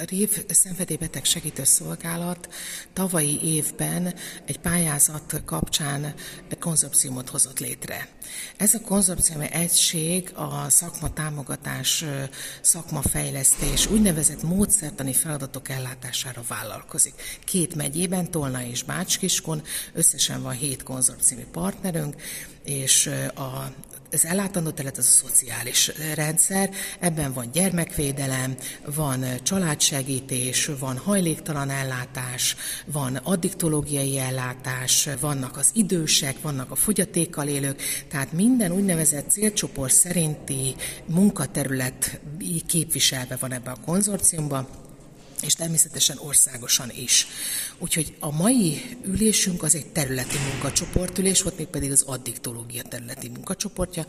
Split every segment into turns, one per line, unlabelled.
RIV Szenvedélybeteg Segítő Szolgálat tavalyi évben egy pályázat kapcsán konzorciumot hozott létre. Ez a konzorcium egység a szakmatámogatás, szakmafejlesztés, úgynevezett módszertani feladatok ellátására vállalkozik. 2 megyében, Tolna és Bács-Kiskun, összesen van 7 konzorciumi partnerünk, és az ellátandó terület az a szociális rendszer, ebben van gyermekvédelem, van családsegítés, van hajléktalan ellátás, van addiktológiai ellátás, vannak az idősek, vannak a fogyatékkal élők, tehát minden úgynevezett célcsoport szerinti munkaterület képviselve van ebben a konzorciumban, és természetesen országosan is. Úgyhogy a mai ülésünk az egy területi munkacsoportülés volt, mégpedig az addiktológia területi munkacsoportja,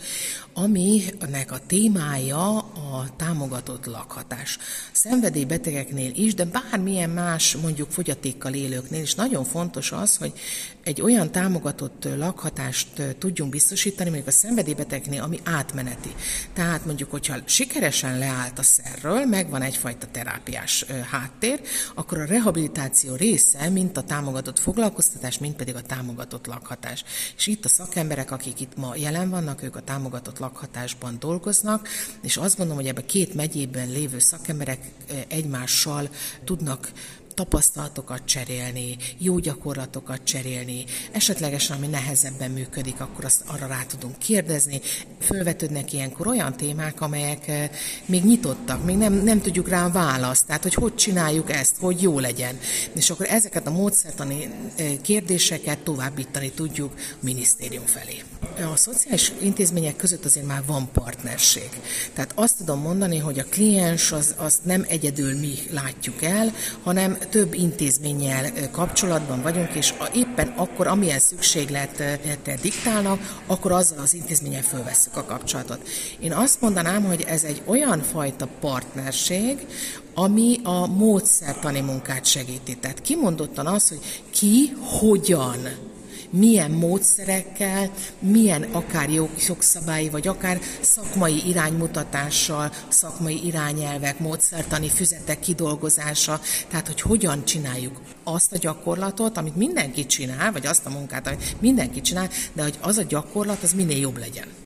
aminek a témája a támogatott lakhatás. Szenvedélybetegeknél is, de bármilyen más, mondjuk fogyatékkal élőknél is nagyon fontos az, hogy egy olyan támogatott lakhatást tudjunk biztosítani, mondjuk a szenvedélybetegeknél, ami átmeneti. Tehát mondjuk, hogyha sikeresen leállt a szerről, megvan egyfajta terápiás háttér, akkor a rehabilitáció része, mint a támogatott foglalkoztatás, mint pedig a támogatott lakhatás. És itt a szakemberek, akik itt ma jelen vannak, ők a támogatott lakhatásban dolgoznak, és azt gondolom, hogy ebben 2 megyében lévő szakemberek egymással tudnak tapasztalatokat cserélni, jó gyakorlatokat cserélni, esetlegesen, ami nehezebben működik, akkor azt arra rá tudunk kérdezni. Fölvetődnek ilyenkor olyan témák, amelyek még nyitottak, még nem tudjuk rá a választ, tehát hogy csináljuk ezt, hogy jó legyen. És akkor ezeket a módszertani kérdéseket továbbítani tudjuk a minisztérium felé. A szociális intézmények között azért már van partnerség. Tehát azt tudom mondani, hogy a kliens azt nem egyedül mi látjuk el, hanem több intézménnyel kapcsolatban vagyunk, és éppen akkor, amilyen szükségletet diktálnak, akkor azzal az intézménnyel fölvesszük a kapcsolatot. Én azt mondanám, hogy ez egy olyan fajta partnerség, ami a módszertani munkát segíti. Tehát kimondottan az, hogy ki, hogyan, milyen módszerekkel, milyen akár jogszabályi, vagy akár szakmai iránymutatással, szakmai irányelvek, módszertani füzetek kidolgozása, tehát hogy hogyan csináljuk azt a gyakorlatot, amit mindenki csinál, vagy azt a munkát, amit mindenki csinál, de hogy az a gyakorlat, az minél jobb legyen.